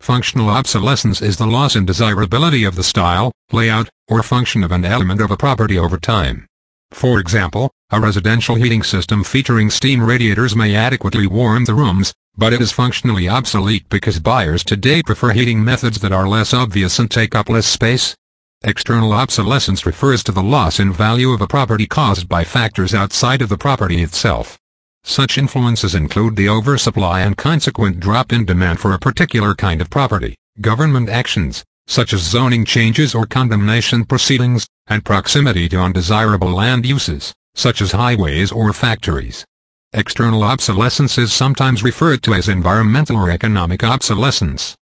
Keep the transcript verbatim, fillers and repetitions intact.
Functional obsolescence is the loss in desirability of the style, layout, or function of an element of a property over time. For example, a residential heating system featuring steam radiators may adequately warm the rooms, but it is functionally obsolete because buyers today prefer heating methods that are less obvious and take up less space. External obsolescence refers to the loss in value of a property caused by factors outside of the property itself. Such influences include the oversupply and consequent drop in demand for a particular kind of property, government actions, such as zoning changes or condemnation proceedings, and proximity to undesirable land uses, such as highways or factories. External obsolescence is sometimes referred to as environmental or economic obsolescence.